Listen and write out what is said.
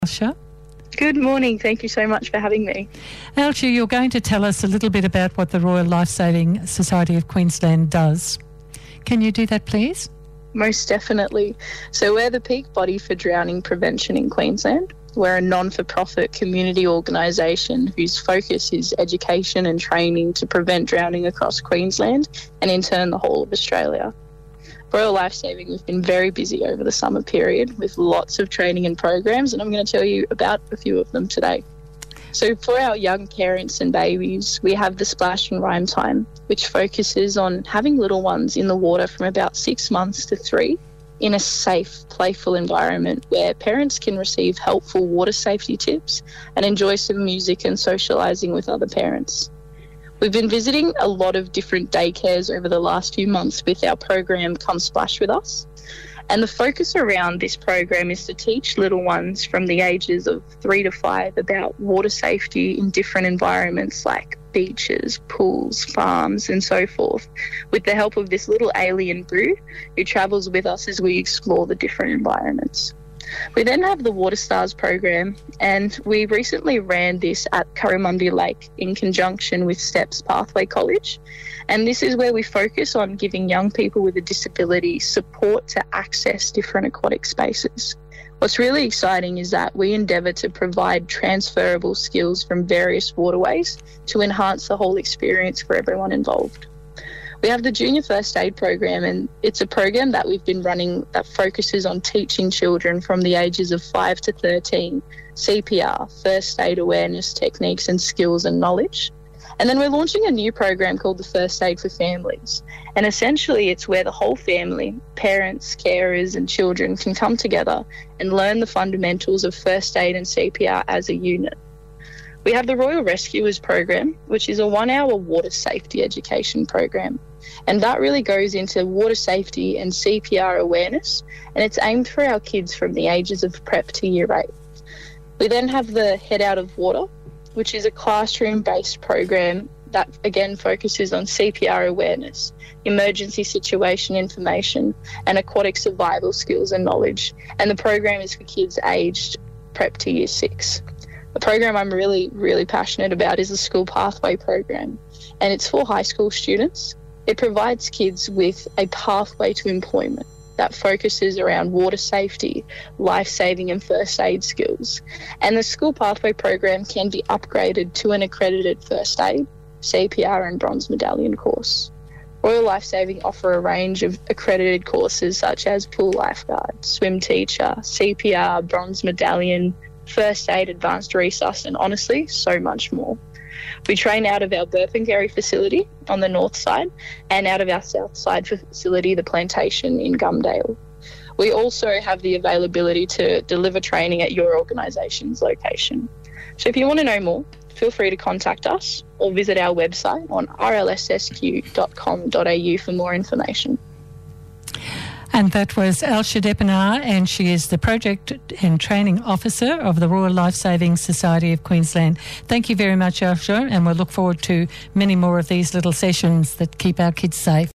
Elsha. Good morning. Thank you so much for having me. Elsha, you're going to tell us a little bit about what the Royal Lifesaving Society of Queensland does. Can you do that, please? Most definitely. So we're the peak body for drowning prevention in Queensland. We're a non-for-profit community organisation whose focus is education and training to prevent drowning across Queensland and in turn the whole of Australia. Royal Lifesaving, we've been very busy over the summer period with lots of training and programs, and I'm going to tell you about a few of them today. So for our young parents and babies, we have the Splash and Rhyme Time, which focuses on having little ones in the water from about 6 months to 3 in a safe, playful environment where parents can receive helpful water safety tips and enjoy some music and socialising with other parents. We've been visiting a lot of different daycares over the last few months with our program Come Splash With Us. And the focus around this program is to teach little ones from the ages of 3 to 5 about water safety in different environments like beaches, pools, farms and so forth, with the help of this little alien Boo who travels with us as we explore the different environments. We then have the Water Stars program, and we recently ran this at Currimundi Lake in conjunction with Steps Pathway College. And this is where we focus on giving young people with a disability support to access different aquatic spaces. What's really exciting is that we endeavour to provide transferable skills from various waterways to enhance the whole experience for everyone involved. We have the Junior First Aid program, and it's a program that we've been running that focuses on teaching children from the ages of 5 to 13 CPR, first aid awareness techniques and skills and knowledge. And then we're launching a new program called the First Aid for Families. And essentially it's where the whole family, parents, carers and children can come together and learn the fundamentals of first aid and CPR as a unit. We have the Royal Rescuers program, which is a 1-hour water safety education program. And that really goes into water safety and CPR awareness, and it's aimed for our kids from the ages of prep to year 8. We then have the Head Out of Water, which is a classroom-based program that again focuses on CPR awareness, emergency situation information, and aquatic survival skills and knowledge. And the program is for kids aged prep to year 6. The program I'm really, really passionate about is the School Pathway program, and it's for high school students. It provides kids with a pathway to employment that focuses around water safety, life-saving and first aid skills. And the School Pathway program can be upgraded to an accredited first aid, CPR and bronze medallion course. Royal Lifesaving offer a range of accredited courses such as pool lifeguard, swim teacher, CPR, bronze medallion, first aid, advanced resus, and honestly, so much more. We train out of our Burpengary facility on the north side and out of our south side facility, the Plantation in Gumdale. We also have the availability to deliver training at your organisation's location. So if you want to know more, feel free to contact us or visit our website on rlssq.com.au for more information. And that was Elsha Deppinar, and she is the Project and Training Officer of the Royal Lifesaving Society of Queensland. Thank you very much, Elsha, and we'll look forward to many more of these little sessions that keep our kids safe.